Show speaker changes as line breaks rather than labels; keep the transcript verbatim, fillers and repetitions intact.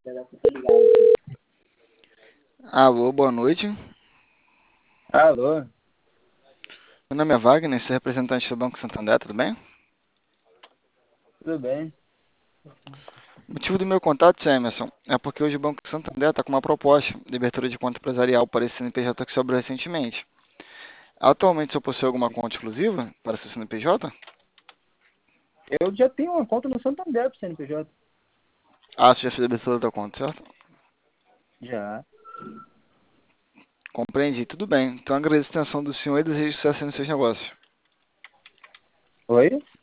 Alô, boa noite.
Alô,
Meu nome é Wagner, sou representante do Banco Santander, tudo bem?
tudo bem?
O motivo do meu contato, Sr. Emerson, é porque hoje o Banco Santander está com uma proposta de abertura de conta empresarial para esse C N P J que sobrou recentemente. Atualmente, o senhor possui alguma conta exclusiva para seu C N P J?
Eu já tenho uma conta no Santander pro C N P J.
Ah, você já fez a abertura da conta, certo?
Já.
Compreendi, tudo bem. Então agradeço a atenção do senhor e desejo sucesso nos seus negócios.
Oi?